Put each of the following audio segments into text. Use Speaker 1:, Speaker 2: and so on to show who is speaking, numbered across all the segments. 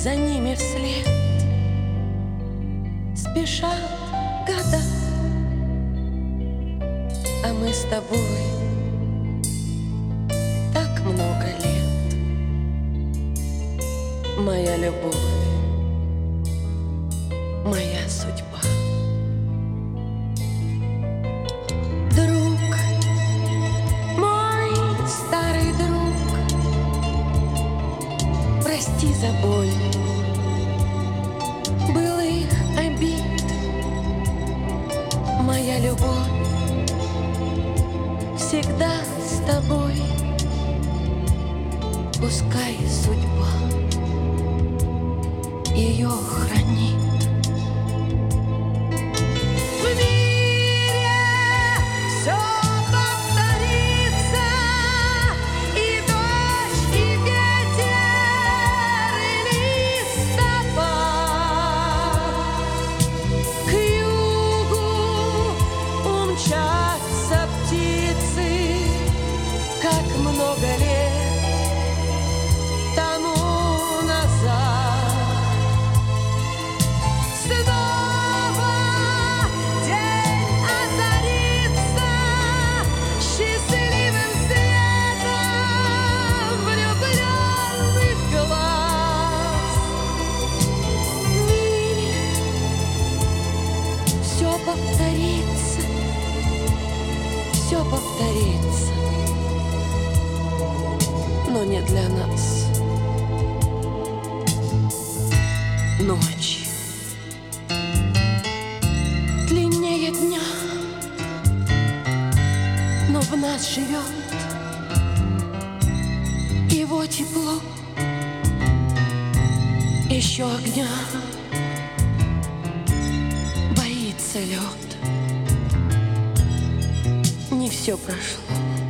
Speaker 1: за ними вслед спешат года, а мы с тобой так много лет. Моя любовь, моя судьба. Друг, мой старый друг, прости за боль былых обид. Моя любовь всегда с тобой, пускай судьба ее хранит. В мире все повторится, и дождь, и ветер, и листопад. К югу умчатся птицы, как много лет тому назад. Снова день озарится счастливым светом влюбленных глаз. В мире все повторится, все повторится, но не для нас. Ночь длиннее дня, но в нас живет его тепло, еще огня. Боится лед, не все прошло,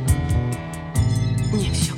Speaker 1: не все прошло.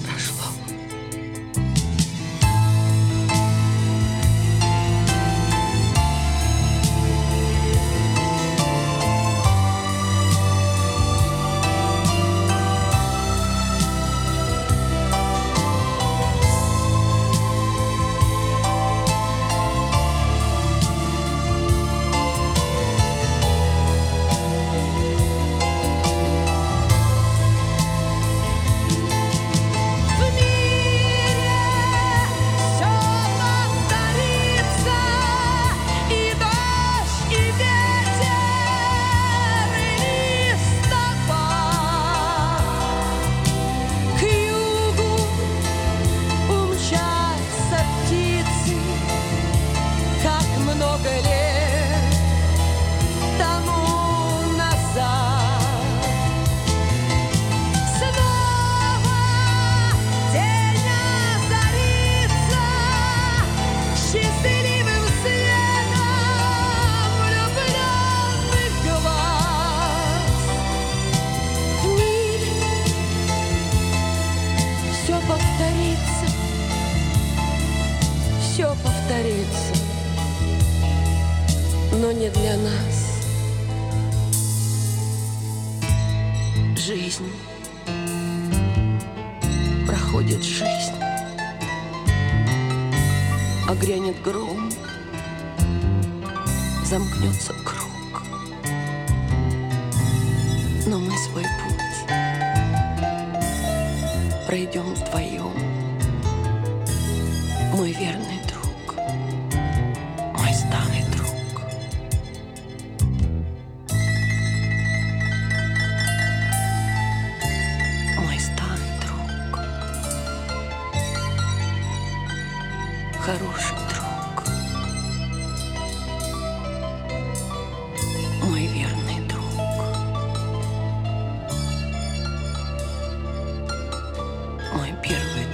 Speaker 1: Все повторится, но не для нас. Жизнь, проходит жизнь, а грянет гром, замкнется круг. Но мы свой путь пройдем вдвоем. Мой верный друг, мой старый друг. Мой старый друг, хороший друг, мой верный друг, мой первый